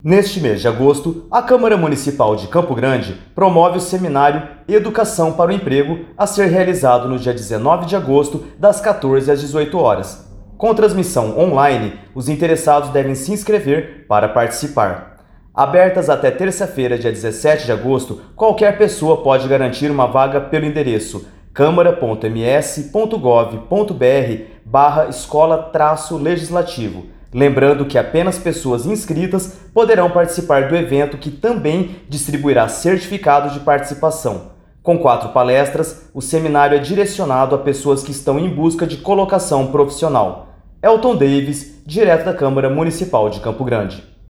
Neste mês de agosto, a Câmara Municipal de Campo Grande promove o seminário Educação para o Emprego, a ser realizado no dia 19 de agosto, das 14 às 18 horas. Com transmissão online, os interessados devem se inscrever para participar. Abertas até terça-feira, dia 17 de agosto, qualquer pessoa pode garantir uma vaga pelo endereço câmara.ms.gov.br/escola-legislativo. Lembrando que apenas pessoas inscritas poderão participar do evento, que também distribuirá certificados de participação. Com 4 palestras, o seminário é direcionado a pessoas que estão em busca de colocação profissional. Elton Davis, direto da Câmara Municipal de Campo Grande.